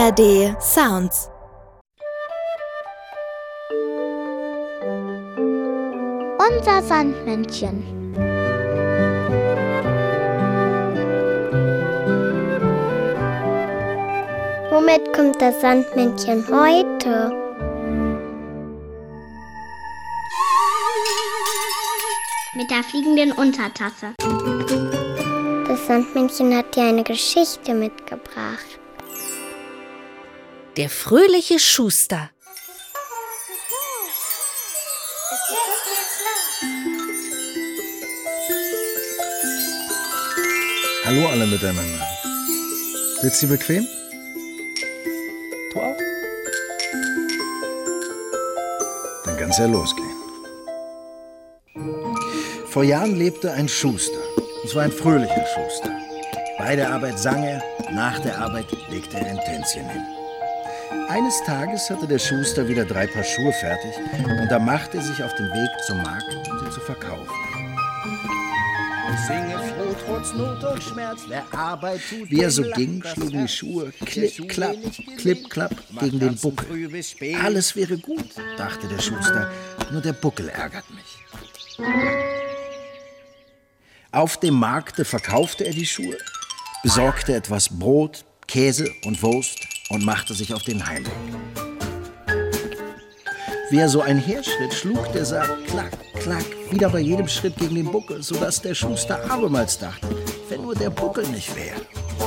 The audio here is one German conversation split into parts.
ARD Sounds. Unser Sandmännchen. Womit kommt das Sandmännchen heute? Mit der fliegenden Untertasse. Das Sandmännchen hat dir eine Geschichte mitgebracht. Der fröhliche Schuster. Hallo alle miteinander. Sitzt ihr bequem? Du auch? Dann kann's ja losgehen. Vor Jahren lebte ein Schuster. Und zwar ein fröhlicher Schuster. Bei der Arbeit sang er, nach der Arbeit legte er ein Tänzchen hin. Eines Tages hatte der Schuster wieder 3 Paar Schuhe fertig und da machte er sich auf den Weg zum Markt, um sie zu verkaufen. Ich singe froh trotz Not und Schmerz, wer Arbeit tut. Wie er so ging, schlugen die Schuhe klipp, klapp, klipp, klapp gegen den Buckel. Alles wäre gut, dachte der Schuster, nur der Buckel ärgert mich. Auf dem Markte verkaufte er die Schuhe, besorgte etwas Brot, Käse und Wurst und machte sich auf den Heimweg. Wie er so einherschritt, schlug der Sack klack, klack, wieder bei jedem Schritt gegen den Buckel, sodass der Schuster abermals dachte, wenn nur der Buckel nicht wäre.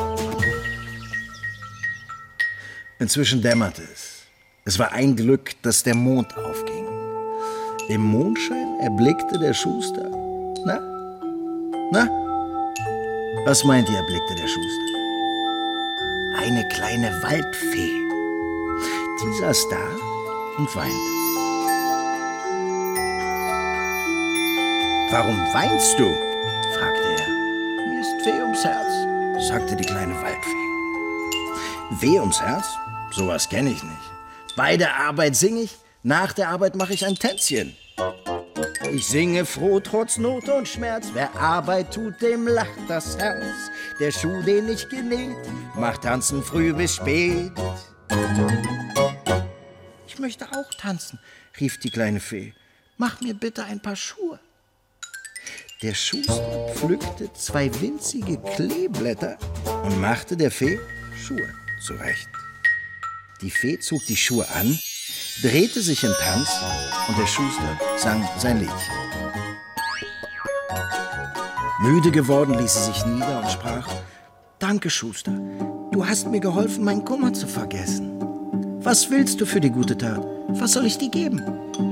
Inzwischen dämmerte es. Es war ein Glück, dass der Mond aufging. Im Mondschein erblickte der Schuster. Na? Was meint ihr, erblickte der Schuster? Eine kleine Waldfee. Die saß da und weinte. »Warum weinst du?« fragte er. »Mir ist weh ums Herz«, sagte die kleine Waldfee. »Weh ums Herz? Sowas kenne ich nicht. Bei der Arbeit singe ich, nach der Arbeit mache ich ein Tänzchen. Ich singe froh trotz Not und Schmerz, wer Arbeit tut, dem lacht das Herz. Der Schuh, den ich genäht, macht tanzen früh bis spät.« »Ich möchte auch tanzen«, rief die kleine Fee. »Mach mir bitte ein paar Schuhe.« Der Schuster pflückte 2 winzige Kleeblätter und machte der Fee Schuhe zurecht. Die Fee zog die Schuhe an, drehte sich im Tanz und der Schuster sang sein Liedchen. Müde geworden ließ sie sich nieder und sprach: »Danke, Schuster, du hast mir geholfen, meinen Kummer zu vergessen. Was willst du für die gute Tat? Was soll ich dir geben?«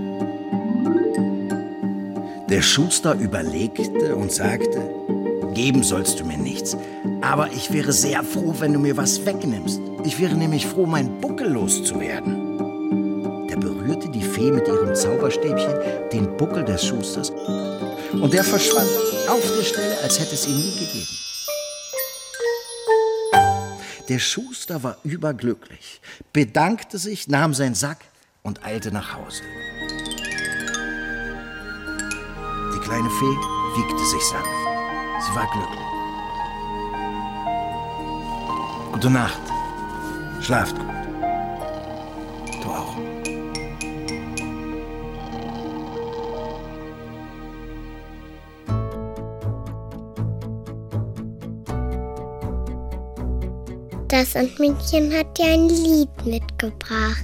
Der Schuster überlegte und sagte: »Geben sollst du mir nichts, aber ich wäre sehr froh, wenn du mir was wegnimmst. Ich wäre nämlich froh, meinen Buckel loszuwerden.« Da berührte die Fee mit ihrem Zauberstäbchen den Buckel des Schusters und der verschwand auf der Stelle, als hätte es ihn nie gegeben. Der Schuster war überglücklich, bedankte sich, nahm seinen Sack und eilte nach Hause. Die kleine Fee wiegte sich sanft. Sie war glücklich. Gute Nacht. Schlaft gut. Du auch. Das Sandmännchen hat dir ein Lied mitgebracht.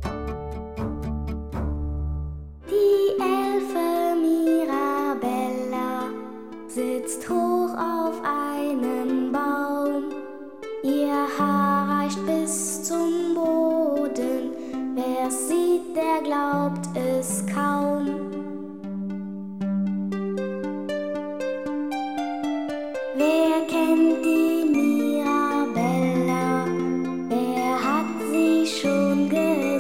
Die Elfe Mirabella sitzt hoch auf einem Baum. Ihr Haar reicht bis zum Boden. Wer es sieht, der glaubt es kaum. Wer kennt die Mirabella? Wer hat sie schon gesehen?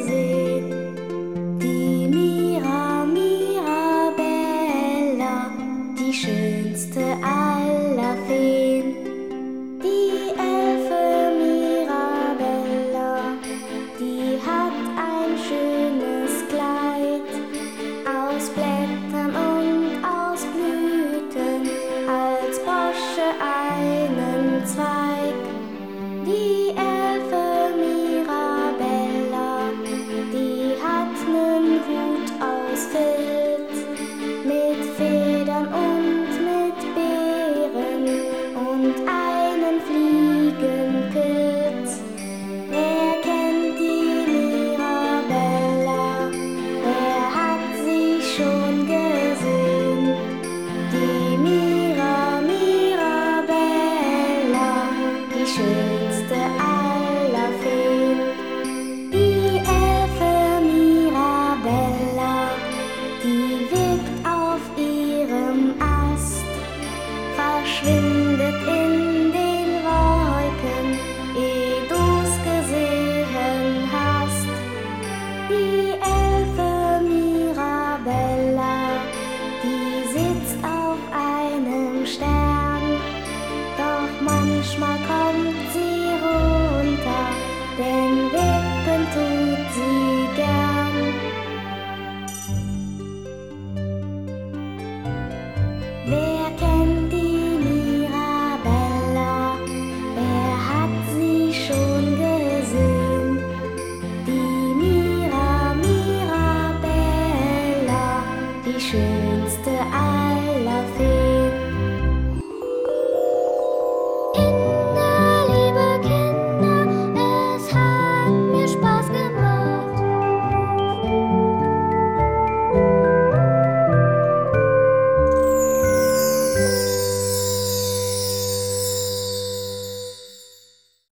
die schönste aller Feen. Die Elfe Mirabella, die wippt auf ihrem Ast, verschwindet in den Wolken, ehe du's gesehen hast. Die Elfe Mirabella, die sitzt auf einem Stern, doch manchmal kommt sie runter, denn wippen tut sie gern. Wer kennt die Mirabella? Wer hat sie schon gesehen? Die Mirabella, die schön